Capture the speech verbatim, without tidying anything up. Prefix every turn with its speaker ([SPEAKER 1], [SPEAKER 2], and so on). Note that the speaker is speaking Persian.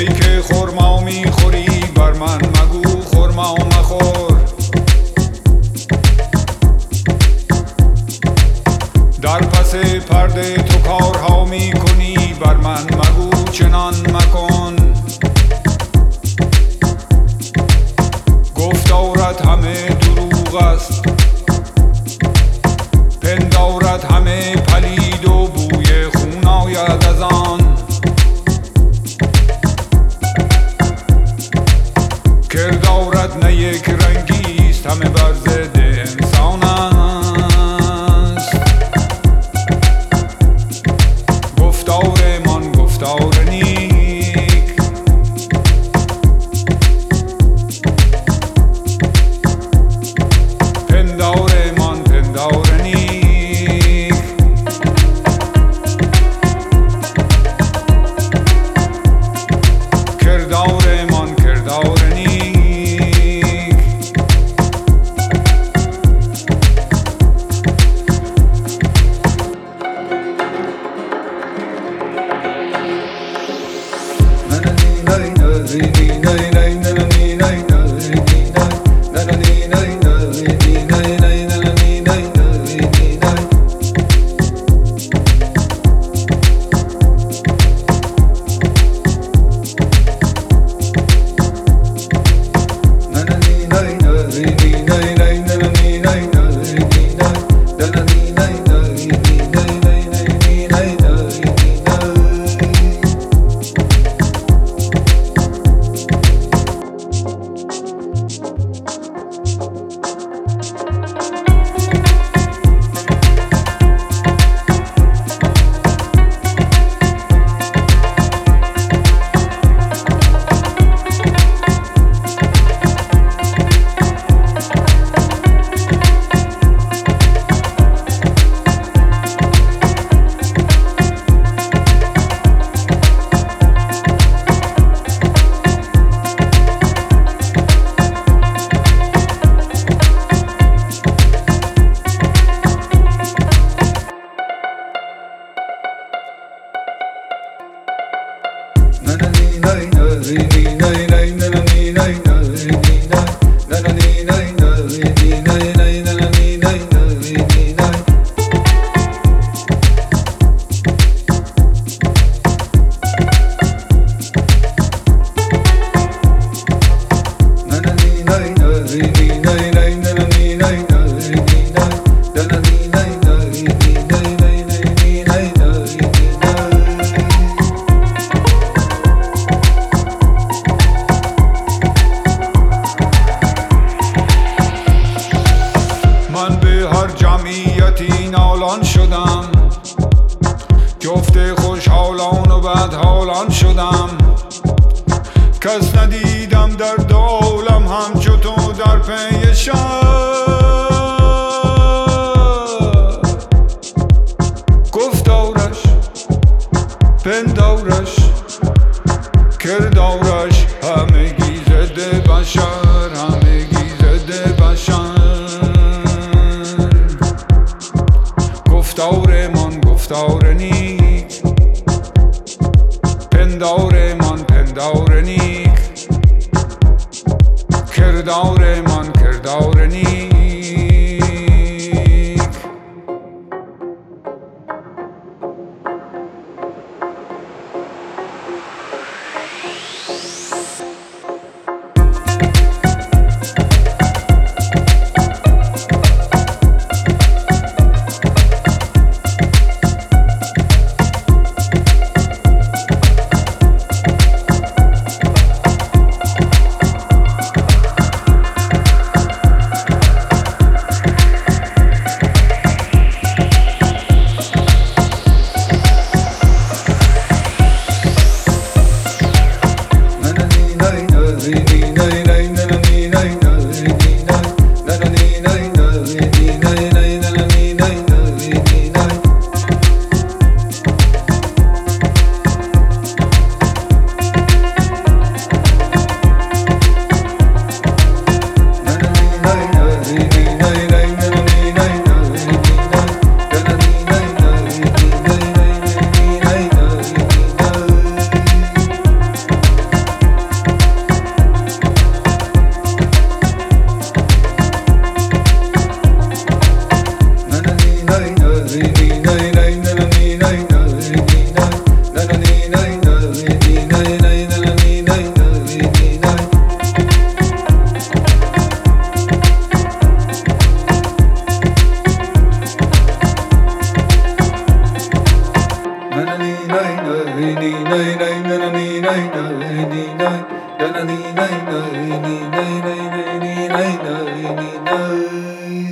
[SPEAKER 1] ای که خرما میخوری بر من مگو خرما مخور. در پس پرده تو کارها میکنی بر من مگو چنان مکن. گفتارت همه دروغ است، پندارت همه پلید و بوی خون آید از آن. کردارت نه یک رنگیست، همه بر ضد انسان است. گفتار من گفتار نیک، پندار من پندار نیک. کردار من کردار نیک. نالان شدم، جفت خوشحالان و بدحالان شدم. کس ندیدم در دو عالم همچو تو در پی شب. گفتارش پندارش کردارش همگی ضد بشر، همگی ضد بشر. گفتار من گفتار نیک، پندار من پندار نیک. کردار من کردار نیک.
[SPEAKER 2] ni nay nay ni nay nay nay ni nay nay ni nay